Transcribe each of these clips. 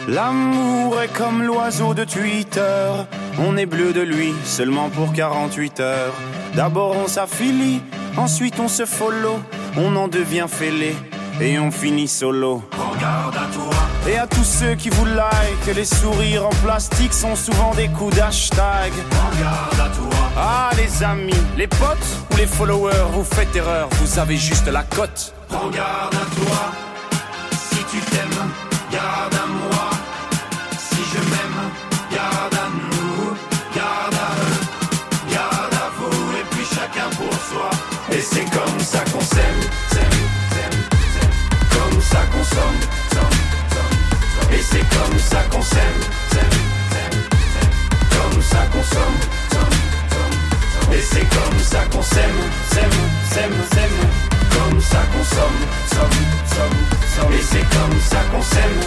L'amour est comme l'oiseau de Twitter. On est bleu de lui seulement pour 48 heures. D'abord on s'affilie, ensuite on se follow. On en devient fêlé et on finit solo. Prends garde à toi. Et à tous ceux qui vous like, les sourires en plastique sont souvent des coups d'hashtag. Prends garde à toi. Ah les amis, les potes ou les followers, vous faites erreur, vous avez juste la cote. Prends garde à toi. Si tu t'aimes, garde à moi. Si je m'aime, garde à nous. Garde à eux, garde à vous. Et puis chacun pour soi. Et c'est comme ça qu'on s'aime, comme ça qu'on somme, et c'est comme ça qu'on s'aime, comme ça qu'on somme, et c'est comme ça qu'on s'aime, comme ça qu'on somme, et c'est comme ça qu'on s'aime,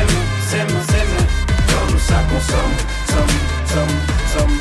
comme ça qu'on somme.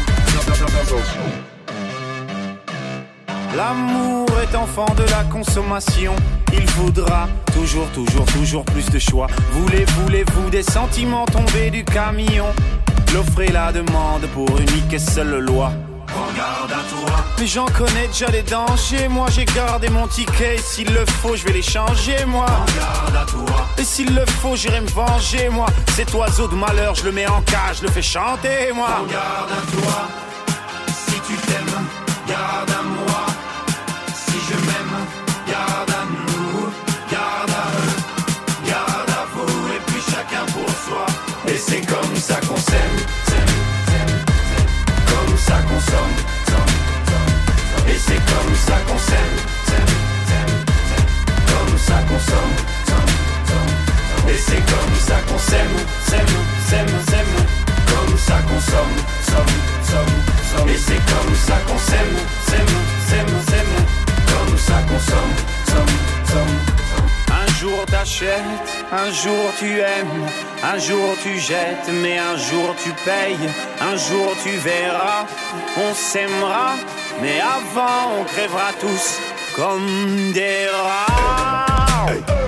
L'amour est enfant de la consommation. Il voudra toujours plus de choix. Voulez-vous des sentiments tombés du camion? L'offre et la demande pour unique et seule loi. Prends garde à toi. Mais j'en connais déjà les dangers. Moi j'ai gardé mon ticket. Et s'il le faut je vais les changer moi. Prends garde à toi. Et s'il le faut j'irai me venger moi. Cet oiseau de malheur je le mets en cage, je le fais chanter moi. Prends garde à toi. Si tu t'aimes, garde à moi. Si je m'aime, garde à nous. Garde à eux, garde à vous. Et puis chacun pour soi. Et c'est comme ça qu'on s'aime, comme ça qu'on somme, et c'est comme ça qu'on s'aime, comme ça qu'on somme, et c'est comme ça qu'on s'aime, comme ça qu'on somme, et c'est comme ça qu'on s'aime, comme ça qu'on somme. Un jour t'achètes, un jour tu aimes, un jour tu jettes, mais un jour tu payes, un jour tu verras, on s'aimera, mais avant on crèvera tous comme des rats. Hey.